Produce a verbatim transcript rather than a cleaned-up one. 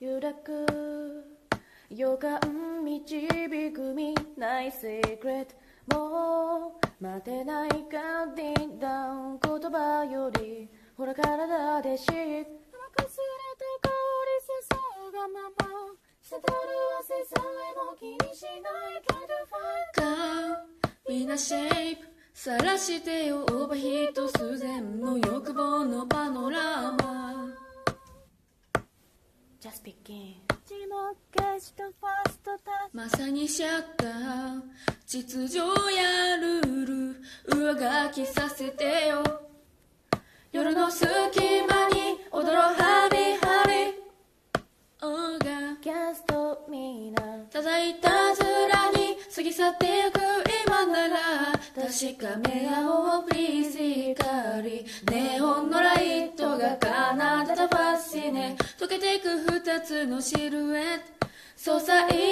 揺らく予感導くミッナイセークレットもう待てないカウンティングダウン言葉よりほら体でし甘くすれて香り注がまま滴る汗さえも気にしない髪なシェイプ晒してよオーバーヒート自然の欲望のパノラマ Just begin 字も消したファーストタッチまさにシャッター秩序やルール上書きさせてよ夜の隙間に踊ろうハリハリオーガ Can't stop me now ただいたずらに過ぎ去ってゆく今なら確かめ合おう Please 光ネオンのライトが奏でたファッシネ溶けていく二つのシルエット操作